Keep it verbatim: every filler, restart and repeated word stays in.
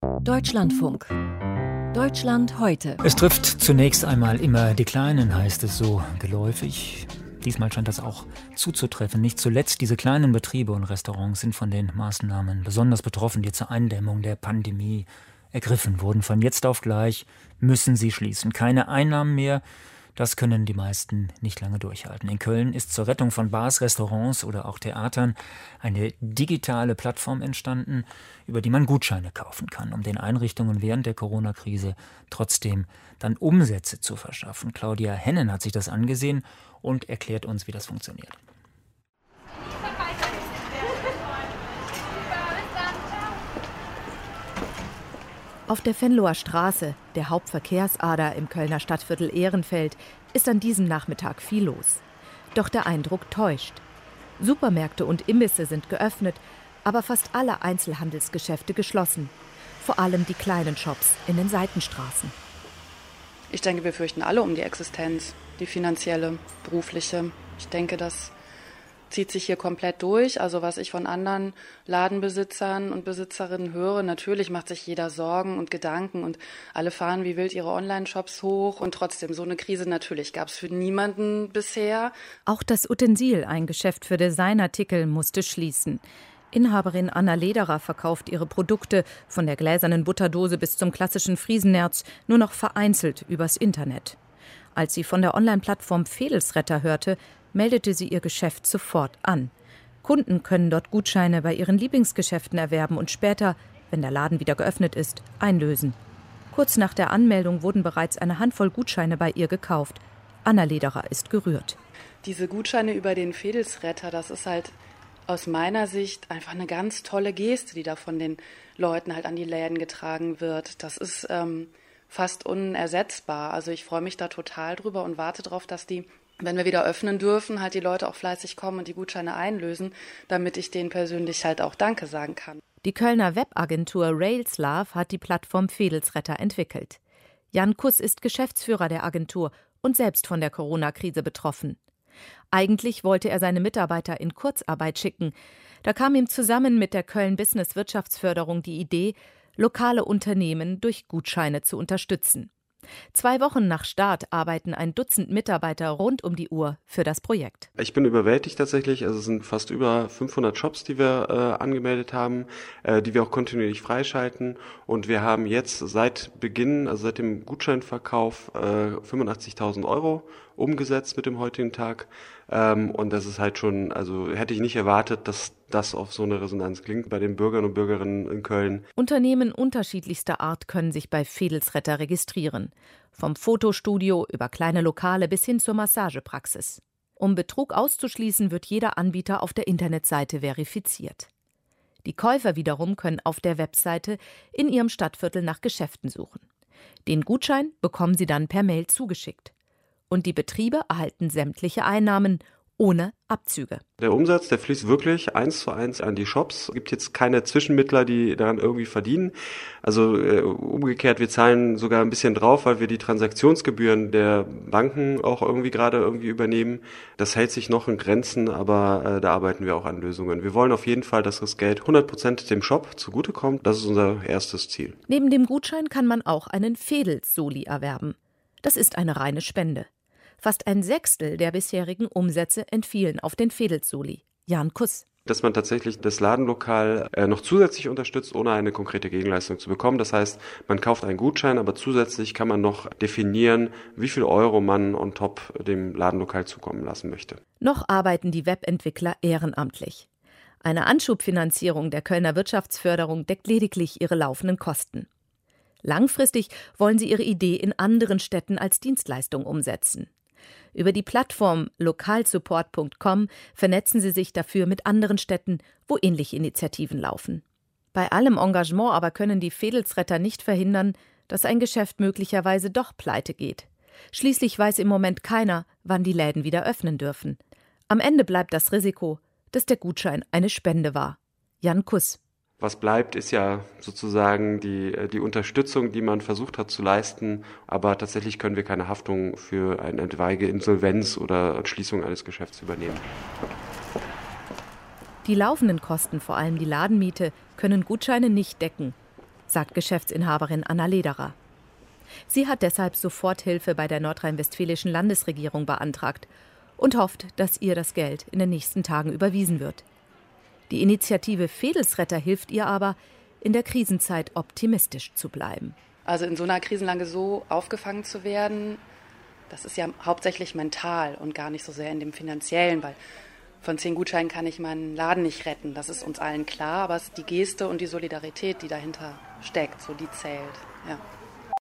Deutschlandfunk. Deutschland heute. Es trifft zunächst einmal immer die Kleinen, heißt es so geläufig. Diesmal scheint das auch zuzutreffen. Nicht zuletzt diese kleinen Betriebe und Restaurants sind von den Maßnahmen besonders betroffen, die zur Eindämmung der Pandemie ergriffen wurden. Von jetzt auf gleich müssen sie schließen. Keine Einnahmen mehr. Das können die meisten nicht lange durchhalten. In Köln ist zur Rettung von Bars, Restaurants oder auch Theatern eine digitale Plattform entstanden, über die man Gutscheine kaufen kann, um den Einrichtungen während der Corona-Krise trotzdem dann Umsätze zu verschaffen. Claudia Hennen hat sich das angesehen und erklärt uns, wie das funktioniert. Auf der Venloer Straße, der Hauptverkehrsader im Kölner Stadtviertel Ehrenfeld, ist an diesem Nachmittag viel los. Doch der Eindruck täuscht. Supermärkte und Imbisse sind geöffnet, aber fast alle Einzelhandelsgeschäfte geschlossen. Vor allem die kleinen Shops in den Seitenstraßen. Ich denke, wir fürchten alle um die Existenz, die finanzielle, berufliche. Ich denke, das zieht sich hier komplett durch. Also was ich von anderen Ladenbesitzern und Besitzerinnen höre, natürlich macht sich jeder Sorgen und Gedanken und alle fahren wie wild ihre Online-Shops hoch. Und trotzdem, so eine Krise natürlich gab es für niemanden bisher. Auch das Utensil, ein Geschäft für Designartikel, musste schließen. Inhaberin Anna Lederer verkauft ihre Produkte, von der gläsernen Butterdose bis zum klassischen Friesenerz, nur noch vereinzelt übers Internet. Als sie von der Online-Plattform Fedelsretter hörte, meldete sie ihr Geschäft sofort an. Kunden können dort Gutscheine bei ihren Lieblingsgeschäften erwerben und später, wenn der Laden wieder geöffnet ist, einlösen. Kurz nach der Anmeldung wurden bereits eine Handvoll Gutscheine bei ihr gekauft. Anna Lederer ist gerührt. Diese Gutscheine über den Fedelsretter, das ist halt aus meiner Sicht einfach eine ganz tolle Geste, die da von den Leuten halt an die Läden getragen wird. Das ist ähm, fast unersetzbar. Also ich freue mich da total drüber und warte darauf, dass die, wenn wir wieder öffnen dürfen, halt die Leute auch fleißig kommen und die Gutscheine einlösen, damit ich denen persönlich halt auch Danke sagen kann. Die Kölner Webagentur Railslove hat die Plattform Fedelsretter entwickelt. Jan Kuss ist Geschäftsführer der Agentur und selbst von der Corona-Krise betroffen. Eigentlich wollte er seine Mitarbeiter in Kurzarbeit schicken. Da kam ihm zusammen mit der Köln Business Wirtschaftsförderung die Idee, lokale Unternehmen durch Gutscheine zu unterstützen. Zwei Wochen nach Start arbeiten ein Dutzend Mitarbeiter rund um die Uhr für das Projekt. Ich bin überwältigt tatsächlich. Also es sind fast über fünfhundert Shops, die wir äh, angemeldet haben, äh, die wir auch kontinuierlich freischalten. Und wir haben jetzt seit Beginn, also seit dem Gutscheinverkauf, äh, fünfundachtzigtausend Euro umgesetzt mit dem heutigen Tag. Ähm, und das ist halt schon, also hätte ich nicht erwartet, dass das auf so eine Resonanz klingt bei den Bürgern und Bürgerinnen in Köln. Unternehmen unterschiedlichster Art können sich bei Fedelsretter registrieren. Vom Fotostudio über kleine Lokale bis hin zur Massagepraxis. Um Betrug auszuschließen, wird jeder Anbieter auf der Internetseite verifiziert. Die Käufer wiederum können auf der Webseite in ihrem Stadtviertel nach Geschäften suchen. Den Gutschein bekommen sie dann per Mail zugeschickt. Und die Betriebe erhalten sämtliche Einnahmen ohne Abzüge. Der Umsatz, der fließt wirklich eins zu eins an die Shops. Es gibt jetzt keine Zwischenmittler, die daran irgendwie verdienen. Also äh, umgekehrt, wir zahlen sogar ein bisschen drauf, weil wir die Transaktionsgebühren der Banken auch irgendwie gerade irgendwie übernehmen. Das hält sich noch in Grenzen, aber äh, da arbeiten wir auch an Lösungen. Wir wollen auf jeden Fall, dass das Geld hundert Prozent dem Shop zugutekommt. Das ist unser erstes Ziel. Neben dem Gutschein kann man auch einen Fedelsoli erwerben. Das ist eine reine Spende. Fast ein Sechstel der bisherigen Umsätze entfielen auf den Fedelsoli. Jan Kuss. Dass man tatsächlich das Ladenlokal äh, noch zusätzlich unterstützt, ohne eine konkrete Gegenleistung zu bekommen. Das heißt, man kauft einen Gutschein, aber zusätzlich kann man noch definieren, wie viel Euro man on top dem Ladenlokal zukommen lassen möchte. Noch arbeiten die Webentwickler ehrenamtlich. Eine Anschubfinanzierung der Kölner Wirtschaftsförderung deckt lediglich ihre laufenden Kosten. Langfristig wollen sie ihre Idee in anderen Städten als Dienstleistung umsetzen. Über die Plattform lokalsupport punkt com vernetzen sie sich dafür mit anderen Städten, wo ähnliche Initiativen laufen. Bei allem Engagement aber können die Fedelsretter nicht verhindern, dass ein Geschäft möglicherweise doch pleite geht. Schließlich weiß im Moment keiner, wann die Läden wieder öffnen dürfen. Am Ende bleibt das Risiko, dass der Gutschein eine Spende war. Jan Kuss. Was bleibt, ist ja sozusagen die, die Unterstützung, die man versucht hat zu leisten. Aber tatsächlich können wir keine Haftung für eine etwaige Insolvenz oder Schließung eines Geschäfts übernehmen. Die laufenden Kosten, vor allem die Ladenmiete, können Gutscheine nicht decken. sagt Geschäftsinhaberin Anna Lederer. Sie hat deshalb Soforthilfe bei der nordrhein-westfälischen Landesregierung beantragt und hofft, dass ihr das Geld in den nächsten Tagen überwiesen wird. Die Initiative Fedelsretter hilft ihr aber, in der Krisenzeit optimistisch zu bleiben. Also in so einer Krisenlage so aufgefangen zu werden, das ist ja hauptsächlich mental und gar nicht so sehr in dem Finanziellen, weil von zehn Gutscheinen kann ich meinen Laden nicht retten. Das ist uns allen klar, aber es ist die Geste und die Solidarität, die dahinter steckt, so die zählt. Ja.